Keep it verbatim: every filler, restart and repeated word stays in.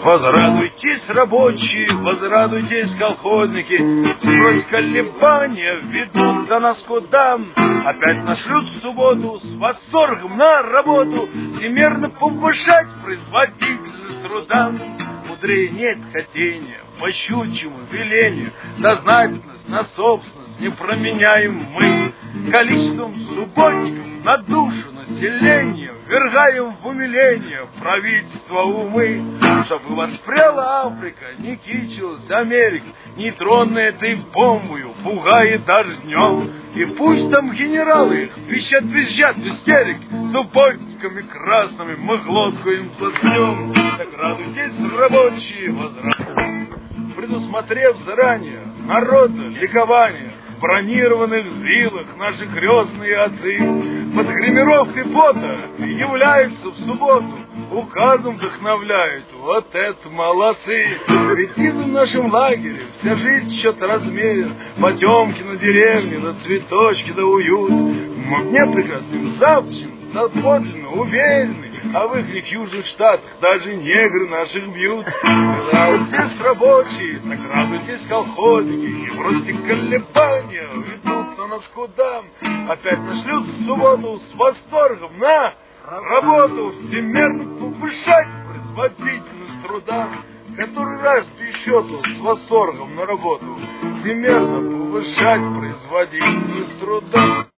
Возрадуйтесь, рабочие, возрадуйтесь, колхозники, брось колебания, ведут до нас куда. Опять нашлют в субботу с восторгом на работу всемерно повышать производительность труда. Мудрее нет хотения, по щучьему велению, сознательность на собственность не променяем мы. Количеством субботников на душу населения ввергаем в умиление правительство умы. Чтобы воспряла Африка, не кичилась Америка, нейтронной этой бомбою пугает дождем. И пусть там генералы их пищат-визжат в истерике, субботниками красными мы глотку им сотрем. Так радуйтесь, рабочие, возрадуйтесь, предусмотрев заранее народа ликование. В бронированных зилах наши крестные отцы под гримировкой пота являются в субботу, указом вдохновляют. Вот это молодцы! Ведь в нашем лагере вся жизнь что-то размерена, потемки на деревне, на цветочки да уют. Мы в дне прекрасным завтрашним, да подлинно уверены, а в их южных штатах даже негры наших бьют. Радуйтесь, рабочие, так радуйтесь, колхозники, и бросьте колебания, ведут на нас куда. Опять нашлют в субботу с восторгом на работу всемерно повышать производительность труда. Который раз еще с восторгом на работу всемерно повышать производительность труда.